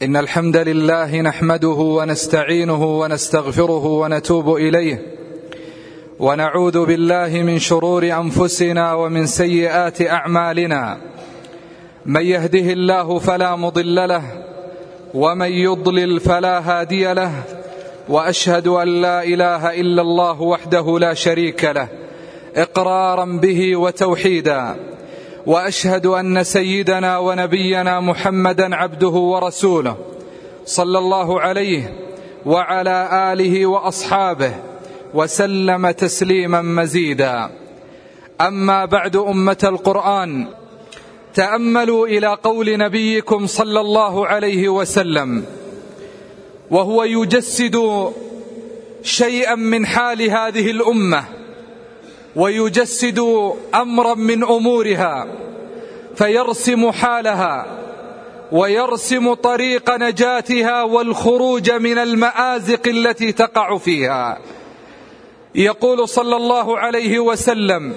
إن الحمد لله نحمده ونستعينه ونستغفره ونتوب إليه، ونعوذ بالله من شرور أنفسنا ومن سيئات أعمالنا. من يهده الله فلا مضل له، ومن يضلل فلا هادي له، وأشهد أن لا إله إلا الله وحده لا شريك له إقرارا به وتوحيدا، وأشهد أن سيدنا ونبينا محمدا عبده ورسوله صلى الله عليه وعلى آله وأصحابه وسلم تسليما مزيدا. أما بعد، أمة القرآن، تأملوا إلى قول نبيكم صلى الله عليه وسلم وهو يجسد شيئا من حال هذه الأمة، ويجسد أمرا من أمورها، فيرسم حالها ويرسم طريق نجاتها والخروج من المآزق التي تقع فيها. يقول صلى الله عليه وسلم: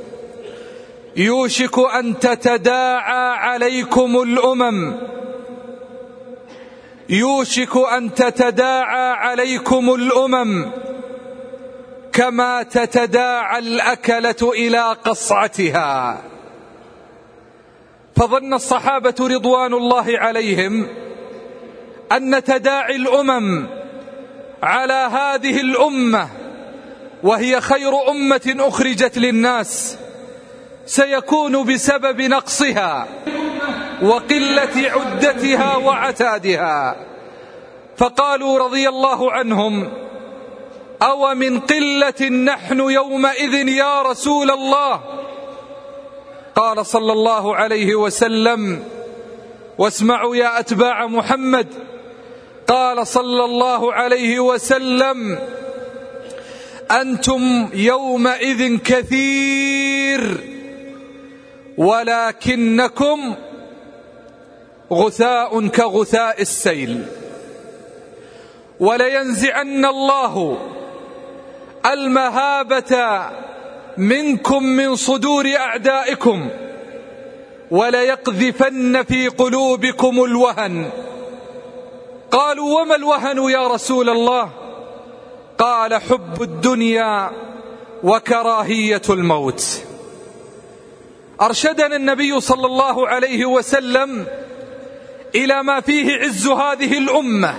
يوشك أن تتداعى عليكم الأمم، يوشك أن تتداعى عليكم الأمم كما تتداعى الأكلة إلى قصعتها. فظن الصحابة رضوان الله عليهم أن تداعي الأمم على هذه الأمة، وهي خير أمة أخرجت للناس، سيكون بسبب نقصها وقلة عدتها وعتادها. فقالوا رضي الله عنهم: أو من قلة نحن يومئذ يا رسول الله؟ قال صلى الله عليه وسلم: واسمعوا يا أتباع محمد، قال صلى الله عليه وسلم: أنتم يومئذ كثير ولكنكم غثاء كغثاء السيل. ولينزعن الله المهابة منكم من صدور أعدائكم، وليقذفن في قلوبكم الوهن. قالوا: وما الوهن يا رسول الله؟ قال: حب الدنيا وكراهية الموت. أرشدنا النبي صلى الله عليه وسلم إلى ما فيه عز هذه الأمة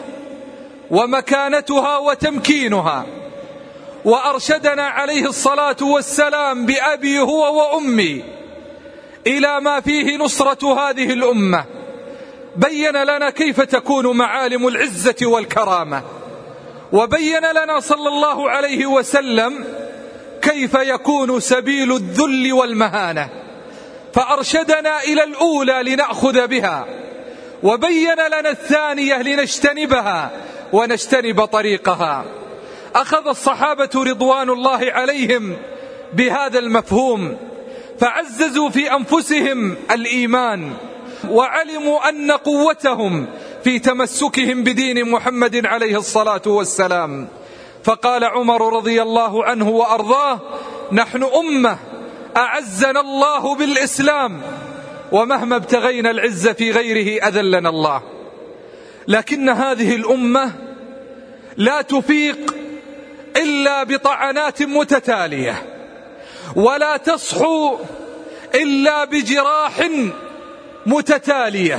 ومكانتها وتمكينها، وأرشدنا عليه الصلاة والسلام بأبي هو وأمي إلى ما فيه نصرة هذه الأمة. بين لنا كيف تكون معالم العزة والكرامة، وبين لنا صلى الله عليه وسلم كيف يكون سبيل الذل والمهانة، فأرشدنا إلى الأولى لنأخذ بها، وبين لنا الثانية لنجتنبها ونجتنب طريقها. أخذ الصحابة رضوان الله عليهم بهذا المفهوم، فعززوا في أنفسهم الإيمان، وعلموا أن قوتهم في تمسكهم بدين محمد عليه الصلاة والسلام. فقال عمر رضي الله عنه وأرضاه: نحن أمة أعزنا الله بالإسلام، ومهما ابتغينا العز في غيره أذلنا الله. لكن هذه الأمة لا تفيق إلا بطعنات متتالية، ولا تصحو إلا بجراح متتالية،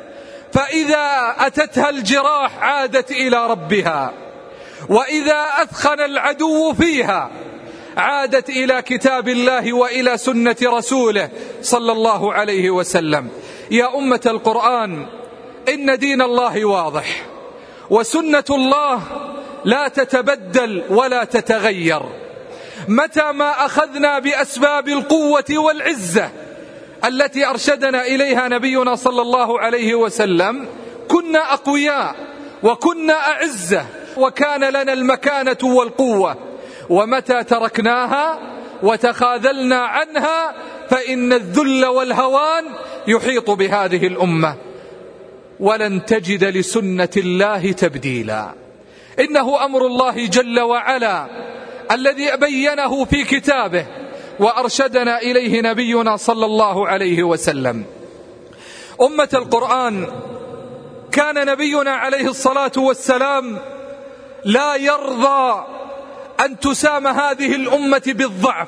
فإذا أتتها الجراح عادت إلى ربها، وإذا أثخن العدو فيها عادت إلى كتاب الله وإلى سنة رسوله صلى الله عليه وسلم. يا أمة القرآن، إن دين الله واضح، وسنة الله لا تتبدل ولا تتغير. متى ما أخذنا بأسباب القوة والعزة التي أرشدنا إليها نبينا صلى الله عليه وسلم كنا أقوياء وكنا أعزة، وكان لنا المكانة والقوة. ومتى تركناها وتخاذلنا عنها فإن الذل والهوان يحيط بهذه الأمة، ولن تجد لسنة الله تبديلا. إنه أمر الله جل وعلا الذي بينه في كتابه وأرشدنا إليه نبينا صلى الله عليه وسلم. أمة القرآن، كان نبينا عليه الصلاة والسلام لا يرضى أن تسام هذه الأمة بالضعف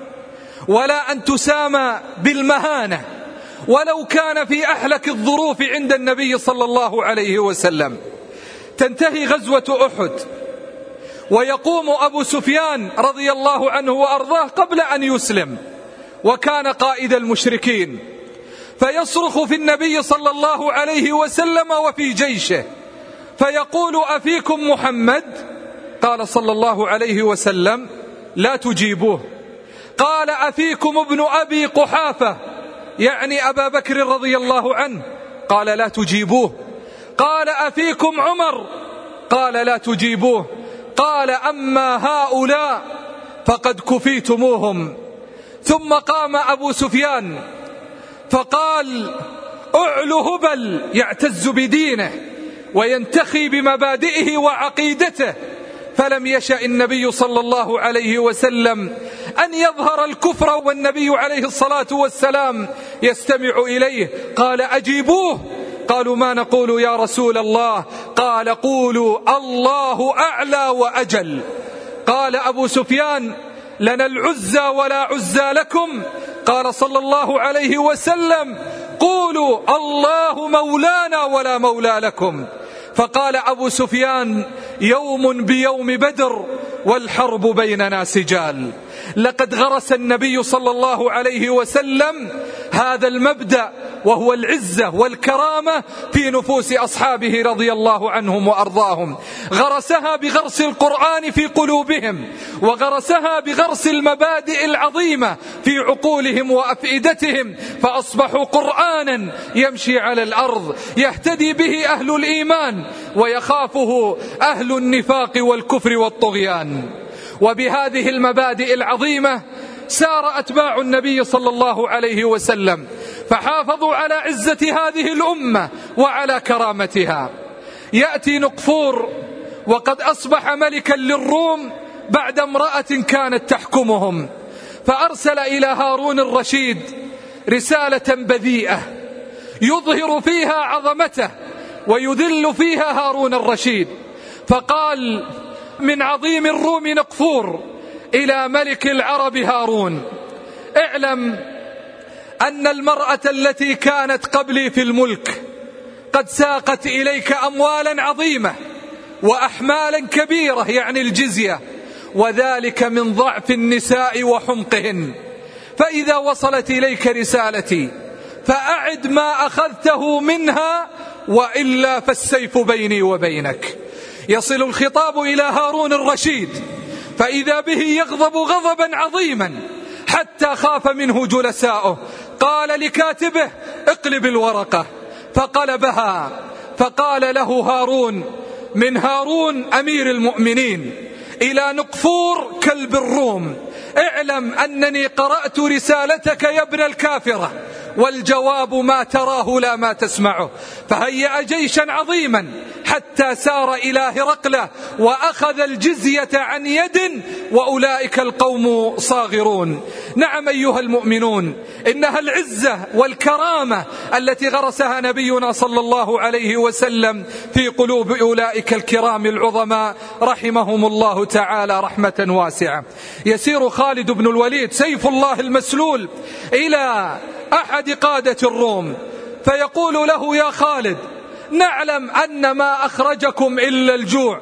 ولا أن تسام بالمهانة، ولو كان في أحلك الظروف عند النبي صلى الله عليه وسلم. تنتهي غزوة أحد ويقوم أبو سفيان رضي الله عنه وأرضاه قبل أن يسلم، وكان قائد المشركين، فيصرخ في النبي صلى الله عليه وسلم وفي جيشه فيقول: أفيكم محمد؟ قال صلى الله عليه وسلم: لا تجيبوه. قال: أفيكم ابن أبي قحافة، يعني أبا بكر رضي الله عنه؟ قال: لا تجيبوه. قال: أفيكم عمر؟ قال: لا تجيبوه. قال: أما هؤلاء فقد كفيتموهم. ثم قام أبو سفيان فقال: أعلو هبل، يعتز بدينه وينتخي بمبادئه وعقيدته. فلم يشأ النبي صلى الله عليه وسلم أن يظهر الكفر والنبي عليه الصلاة والسلام يستمع إليه. قال: أجيبوه. قالوا: ما نقول يا رسول الله؟ قال: قولوا الله أعلى وأجل. قال أبو سفيان: لنا العزى ولا عزى لكم. قال صلى الله عليه وسلم: قولوا الله مولانا ولا مولى لكم. فقال أبو سفيان: يوم بيوم بدر والحرب بيننا سجال. لقد غرس النبي صلى الله عليه وسلم هذا المبدأ، وهو العزة والكرامة، في نفوس أصحابه رضي الله عنهم وأرضاهم. غرسها بغرس القرآن في قلوبهم، وغرسها بغرس المبادئ العظيمة في عقولهم وأفئدتهم، فأصبحوا قرآنا يمشي على الأرض يهتدي به أهل الإيمان ويخافه أهل النفاق والكفر والطغيان. وبهذه المبادئ العظيمة سار أتباع النبي صلى الله عليه وسلم، فحافظوا على عزة هذه الأمة وعلى كرامتها. يأتي نقفور وقد أصبح ملكا للروم بعد امرأة كانت تحكمهم، فأرسل إلى هارون الرشيد رسالة بذيئة يظهر فيها عظمته ويذل فيها هارون الرشيد. فقال: من عظيم الروم نقفور إلى ملك العرب هارون: اعلم أن المرأة التي كانت قبلي في الملك قد ساقت إليك أموالا عظيمة وأحمالا كبيرة، يعني الجزية، وذلك من ضعف النساء وحمقهن. فإذا وصلت إليك رسالتي فأعد ما أخذته منها، وإلا فالسيف بيني وبينك. يصل الخطاب إلى هارون الرشيد، فإذا به يغضب غضبا عظيما حتى خاف منه جلساؤه. قال لكاتبه: اقلب الورقة. فقلبها، فقال له هارون: من هارون أمير المؤمنين إلى نقفور كلب الروم: اعلم أنني قرأت رسالتك يا ابن الكافرة، والجواب ما تراه لا ما تسمعه. فهيأ جيشا عظيما حتى سار إلى هرقلة وأخذ الجزية عن يد، وأولئك القوم صاغرون. نعم أيها المؤمنون، إنها العزة والكرامة التي غرسها نبينا صلى الله عليه وسلم في قلوب أولئك الكرام العظماء رحمهم الله تعالى رحمة واسعة. يسير خالد بن الوليد سيف الله المسلول إلى أحد قادة الروم فيقول له: يا خالد، نعلم أن ما أخرجكم إلا الجوع،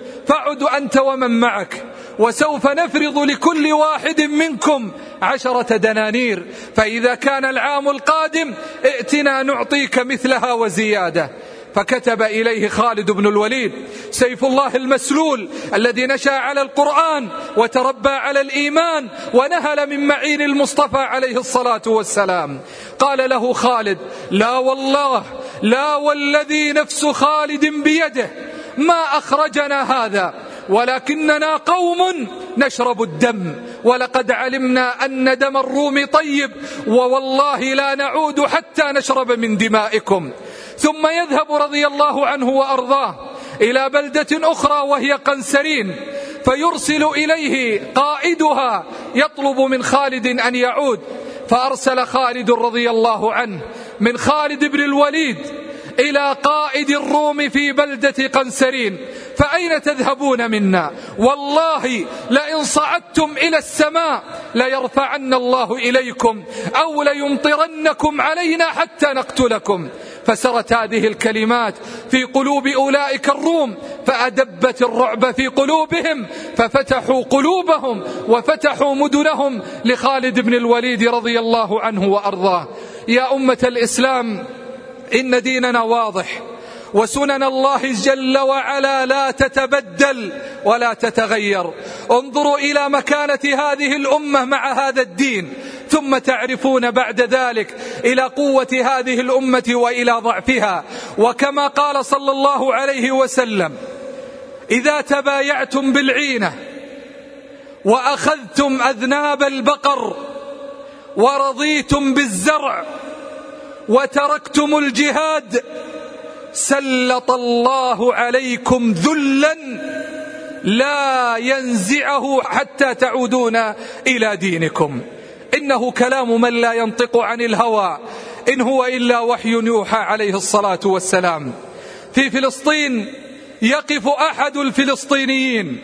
فعد أنت ومن معك، وسوف نفرض لكل واحد منكم 10 دنانير، فإذا كان العام القادم ائتنا نعطيك مثلها وزيادة. فكتب إليه خالد بن الوليد سيف الله المسلول الذي نشأ على القرآن وتربى على الإيمان ونهل من معين المصطفى عليه الصلاة والسلام. قال له خالد: لا والله، لا والذي نفس خالد بيده ما أخرجنا هذا، ولكننا قوم نشرب الدم، ولقد علمنا أن دم الروم طيب، ووالله لا نعود حتى نشرب من دمائكم. ثم يذهب رضي الله عنه وأرضاه إلى بلدة أخرى وهي قنسرين، فيرسل إليه قائدها يطلب من خالد أن يعود. فأرسل خالد رضي الله عنه من خالد بن الوليد إلى قائد الروم في بلدة قنسرين: فأين تذهبون منا؟ والله لئن صعدتم إلى السماء ليرفعن الله إليكم أو ليمطرنكم علينا حتى نقتلكم. فسرت هذه الكلمات في قلوب أولئك الروم، فأدبت الرعب في قلوبهم، ففتحوا قلوبهم وفتحوا مدنهم لخالد بن الوليد رضي الله عنه وأرضاه. يا أمة الإسلام، إن ديننا واضح، وسنن الله جل وعلا لا تتبدل ولا تتغير. انظروا إلى مكانة هذه الأمة مع هذا الدين، ثم تعرفون بعد ذلك إلى قوة هذه الأمة وإلى ضعفها. وكما قال صلى الله عليه وسلم: إذا تبايعتم بالعينة وأخذتم أذناب البقر ورضيتم بالزرع وتركتم الجهاد سلط الله عليكم ذلا لا ينزعه حتى تعودون إلى دينكم. إنه كلام من لا ينطق عن الهوى، إن هو إلا وحي يوحى عليه الصلاة والسلام. في فلسطين يقف أحد الفلسطينيين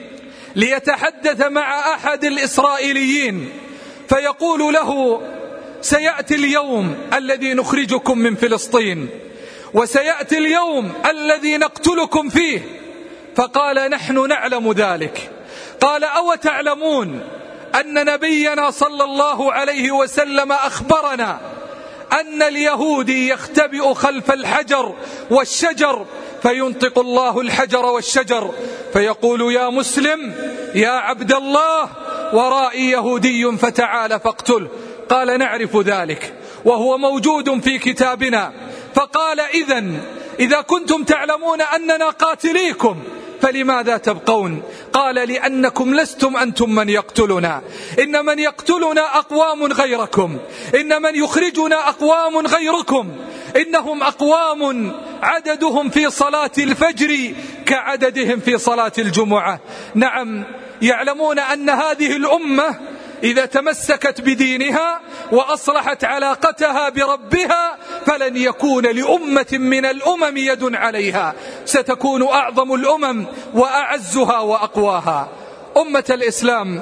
ليتحدث مع أحد الإسرائيليين، فيقول له: سيأتي اليوم الذي نخرجكم من فلسطين، وسيأتي اليوم الذي نقتلكم فيه. فقال: نحن نعلم ذلك. قال: أو تعلمون أن نبينا صلى الله عليه وسلم أخبرنا أن اليهودي يختبئ خلف الحجر والشجر فينطق الله الحجر والشجر فيقول: يا مسلم يا عبد الله، ورائي يهودي فتعال فاقتله. قال: نعرف ذلك وهو موجود في كتابنا. فقال: إذا كنتم تعلمون أننا قاتليكم فلماذا تبقون؟ قال: لأنكم لستم أنتم من يقتلنا، إن من يقتلنا أقوام غيركم، إن من يخرجنا أقوام غيركم، إنهم أقوام عددهم في صلاة الفجر كعددهم في صلاة الجمعة. نعم، يعلمون أن هذه الأمة إذا تمسكت بدينها وأصلحت علاقتها بربها فلن يكون لأمة من الأمم يد عليها، ستكون أعظم الأمم وأعزها وأقواها. أمة الإسلام،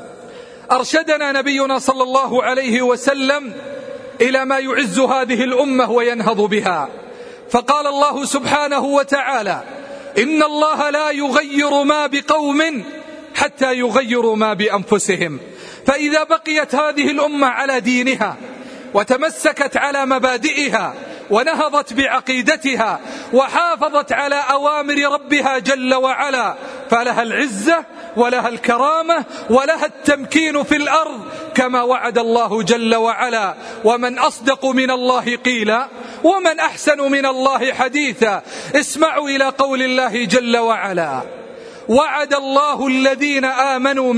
أرشدنا نبينا صلى الله عليه وسلم إلى ما يعز هذه الأمة وينهض بها، فقال الله سبحانه وتعالى: إن الله لا يغير ما بقوم حتى يغيروا ما بأنفسهم. فإذا بقيت هذه الأمة على دينها وتمسكت على مبادئها ونهضت بعقيدتها وحافظت على أوامر ربها جل وعلا فلها العزة ولها الكرامة ولها التمكين في الأرض كما وعد الله جل وعلا. ومن أصدق من الله قيلا ومن أحسن من الله حديثا. اسمعوا إلى قول الله جل وعلا: وعد الله الذين آمنوا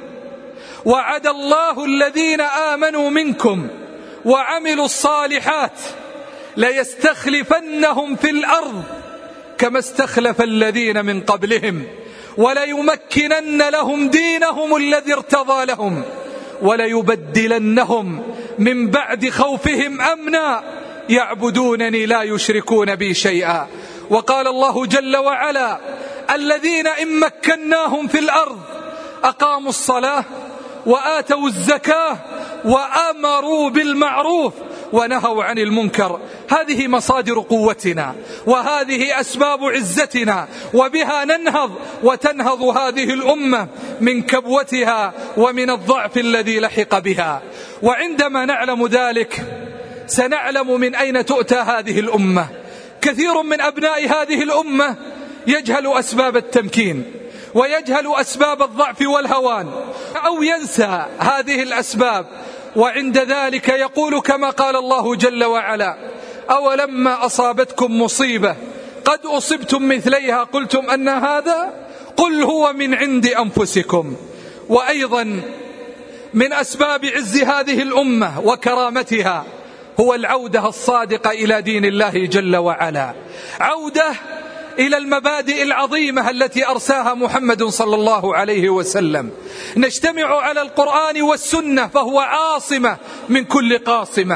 منكم وعملوا الصالحات ليستخلفنهم في الأرض كما استخلف الذين من قبلهم وليمكنن لهم دينهم الذي ارتضى لهم وليبدلنهم من بعد خوفهم أمنا يعبدونني لا يشركون بي شيئا. وقال الله جل وعلا: الذين إن مكناهم في الأرض أقاموا الصلاة وآتوا الزكاة وأمروا بالمعروف ونهوا عن المنكر. هذه مصادر قوتنا وهذه أسباب عزتنا، وبها ننهض وتنهض هذه الأمة من كبوتها ومن الضعف الذي لحق بها. وعندما نعلم ذلك سنعلم من أين تؤتى هذه الأمة. كثير من أبناء هذه الأمة يجهل أسباب التمكين ويجهل أسباب الضعف والهوان أو ينسى هذه الأسباب، وعند ذلك يقول كما قال الله جل وعلا: أولما أصابتكم مصيبة قد أصبتم مثليها قلتم أن هذا قل هو من عند أنفسكم. وأيضا من أسباب عز هذه الأمة وكرامتها هو العودة الصادقة إلى دين الله جل وعلا، عودة إلى المبادئ العظيمة التي أرساها محمد صلى الله عليه وسلم. نجتمع على القرآن والسنة فهو عاصمة من كل قاصمة،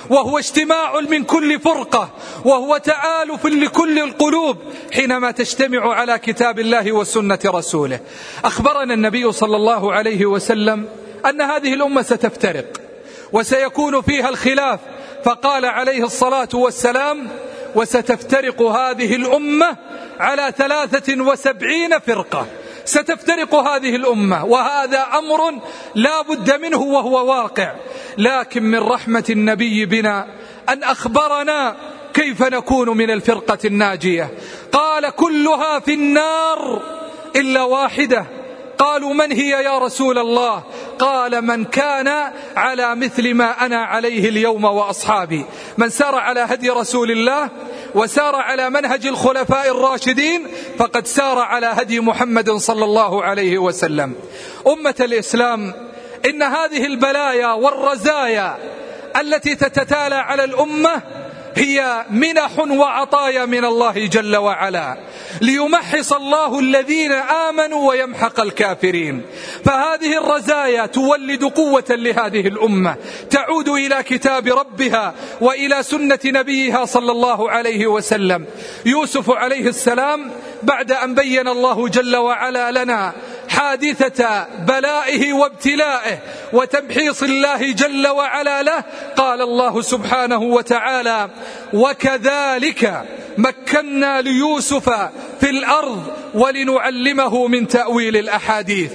وهو اجتماع من كل فرقة، وهو تآلف لكل القلوب حينما تجتمع على كتاب الله وسنة رسوله. أخبرنا النبي صلى الله عليه وسلم أن هذه الأمة ستفترق وسيكون فيها الخلاف، فقال عليه الصلاة والسلام: وستفترق هذه الأمة على 73 فرقة. ستفترق هذه الأمة، وهذا أمر لا بد منه وهو واقع، لكن من رحمة النبي بنا أن أخبرنا كيف نكون من الفرقة الناجية. قال: كلها في النار إلا واحدة. قالوا: من هي يا رسول الله؟ قال: من كان على مثل ما أنا عليه اليوم وأصحابي. من سار على هدي رسول الله وسار على منهج الخلفاء الراشدين فقد سار على هدي محمد صلى الله عليه وسلم. أمة الإسلام، إن هذه البلايا والرزايا التي تتتالى على الأمة هي منح وعطايا من الله جل وعلا، ليمحص الله الذين آمنوا ويمحق الكافرين. فهذه الرزايا تولد قوة لهذه الأمة، تعود إلى كتاب ربها وإلى سنة نبيها صلى الله عليه وسلم. يوسف عليه السلام بعد أن بين الله جل وعلا لنا حادثة بلائه وابتلائه وتمحيص الله جل وعلا له، قال الله سبحانه وتعالى: وكذلك مكنا ليوسف في الأرض ولنعلمه من تأويل الأحاديث.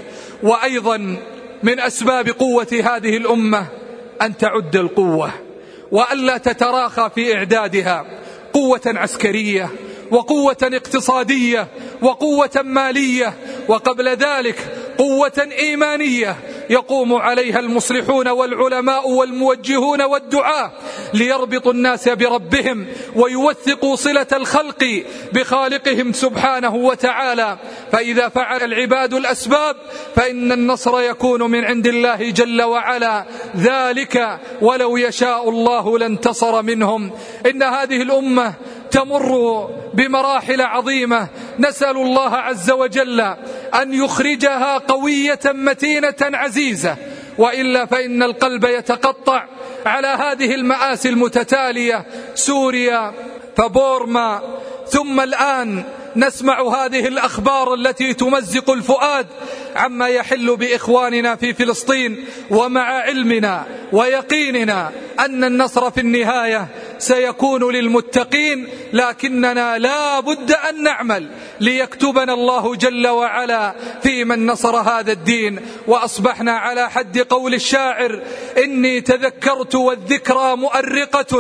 وأيضا من أسباب قوة هذه الأمة أن تعد القوة وألا تتراخى في إعدادها، قوة عسكرية وقوة اقتصادية وقوة مالية، وقبل ذلك قوة إيمانية يقوم عليها المصلحون والعلماء والموجهون والدعاة ليربطوا الناس بربهم ويوثقوا صلة الخلق بخالقهم سبحانه وتعالى. فإذا فعل العباد الأسباب فإن النصر يكون من عند الله جل وعلا، ذلك ولو يشاء الله لانتصر منهم. إن هذه الأمة تمر بمراحل عظيمة، نسأل الله عز وجل أن يخرجها قوية متينة عزيزة، وإلا فإن القلب يتقطع على هذه المآسي المتتالية، سوريا فبورما، ثم الآن نسمع هذه الأخبار التي تمزق الفؤاد عما يحل بإخواننا في فلسطين، ومع علمنا ويقيننا أن النصر في النهاية سيكون للمتقين، لكننا لا بد أن نعمل ليكتبنا الله جل وعلا في من نصر هذا الدين. وأصبحنا على حد قول الشاعر: إني تذكرت والذكرى مؤرقة،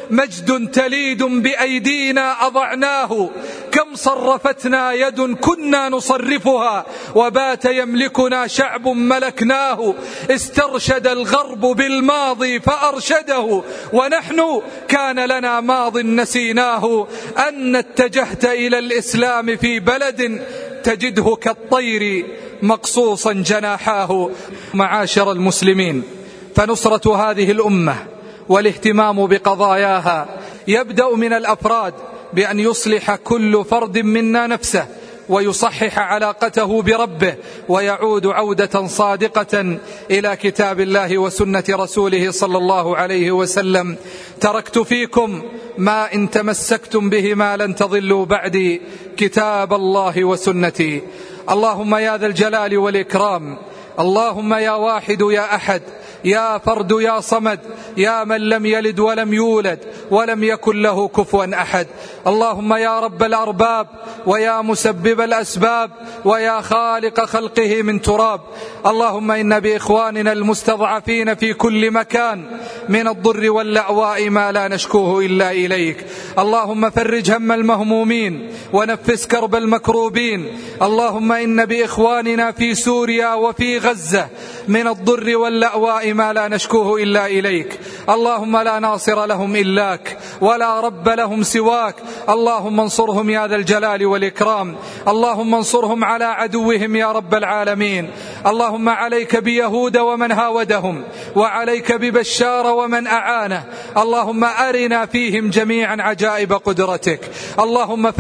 مجد تليد بأيدينا أضعناه، كم صرفتنا يد كنا نصرفها، وبات يملكنا شعب ملكناه، استرشد الغرب بالماضي فأرشده، ونحن كان لنا ماض نسيناه، أن اتجهت إلى الإسلام في بلد تجده كالطير مقصوصا جناحاه. معاشر المسلمين، فنصرة هذه الأمة والاهتمام بقضاياها يبدأ من الأفراد، بأن يصلح كل فرد منا نفسه ويصحح علاقته بربه، ويعود عودة صادقة إلى كتاب الله وسنة رسوله صلى الله عليه وسلم. تركت فيكم ما إن تمسكتم بهما لن تضلوا بعدي، كتاب الله وسنتي. اللهم يا ذا الجلال والإكرام، اللهم يا واحد يا أحد، يا فرد يا صمد، يا من لم يلد ولم يولد ولم يكن له كفوا أحد. اللهم يا رب الأرباب، ويا مسبب الأسباب، ويا خالق خلقه من تراب، اللهم إن بإخواننا المستضعفين في كل مكان من الضر واللأواء ما لا نشكوه إلا إليك. اللهم فرج هم المهمومين ونفس كرب المكروبين. اللهم إن بإخواننا في سوريا وفي غزة من الضر واللأواء ما لا نشكوه إلا إليك. اللهم لا ناصر لهم إلاك ولا رب لهم سواك. اللهم انصرهم يا ذا الجلال والإكرام. اللهم انصرهم على عدوهم يا رب العالمين. اللهم عليك بيهود ومن هاودهم، وعليك ببشار ومن أعانه. اللهم أرنا فيهم جميعا عجائب قدرتك. اللهم فرق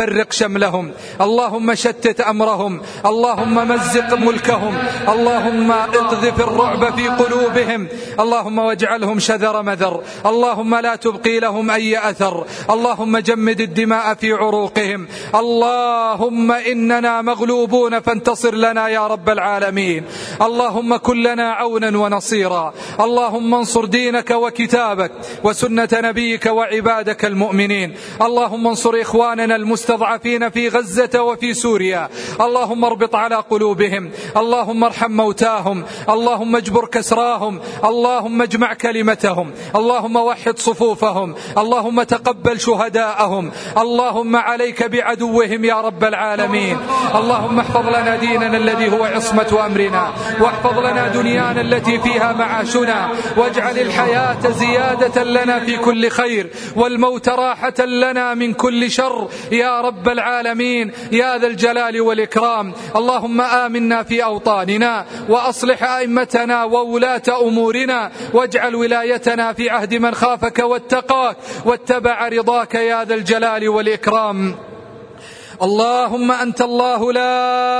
شملهم، اللهم شتت أمرهم، اللهم مزق ملكهم، اللهم اقذف الرعب في قلوبهم، اللهم واجعلهم شذر مذر، اللهم لا تبقي لهم أي أثر، اللهم جمد الدماء في عروقهم، اللهم إننا مغلوبون فانتصر لنا يا رب العالمين، اللهم كن لنا عونا ونصيرا، اللهم انصر دينك وكتابك وسنة نبيك وعبادك المؤمنين، اللهم انصر إخواننا المستضعفين في غزة وفي سوريا، اللهم اربط على قلوبهم، اللهم ارحم موتاهم، اللهم اجبر كسراهم، اللهم اجمع كلمتهم، اللهم وحد صفوفهم، اللهم تقبل شهداءهم، اللهم عليك بعدوهم يا رب العالمين، اللهم احفظ لنا ديننا الذي هو عصمة أمرنا، واحفظ لنا دنيانا التي فيها معاشنا، واجعل الحياة زيادة لنا في كل خير والموت راحة لنا من كل شر يا رب العالمين يا ذا الجلال والإكرام. اللهم آمنا في أوطاننا وأصلح أئمتنا وولاة أمورنا، واجعل ولايتنا في عهد من خافك واتقاك واتبع رضاك يا ذا الجلال والإكرام. اللهم أنت الله لا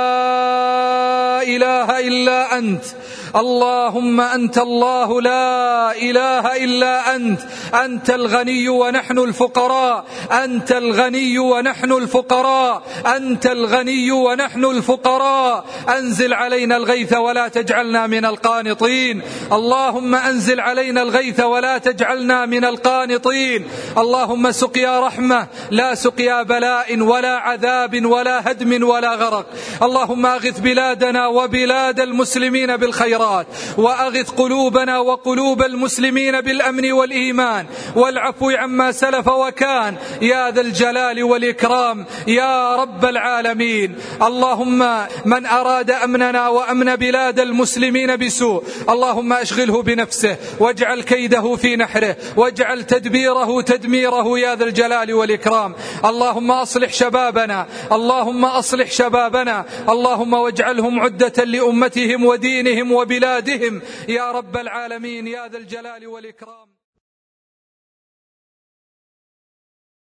إله إلا أنت، اللهم أنت الله لا إله إلا أنت، أنت الغني ونحن الفقراء، أنت الغني ونحن الفقراء، أنت الغني ونحن الفقراء، أنزل علينا الغيث ولا تجعلنا من القانطين، اللهم أنزل علينا الغيث ولا تجعلنا من القانطين، اللهم سقيا رحمة لا سقيا بلاء ولا عذاب ولا هدم ولا غرق، اللهم أغث بلادنا وبلاد المسلمين بالخيرات، وأغث قلوبنا وقلوب المسلمين بالأمن والإيمان والعفو عما سلف وكان يا ذا الجلال والإكرام يا رب العالمين. اللهم من أراد أمننا وأمن بلاد المسلمين بسوء اللهم أشغله بنفسه واجعل كيده في نحره واجعل تدبيره تدميره يا ذا الجلال والإكرام. اللهم أصلح شبابنا، اللهم أصلح شبابنا، اللهم واجعلهم عدة لأمتهم ودينهم وبلادهم يا رب العالمين يا ذا الجلال والإكرام.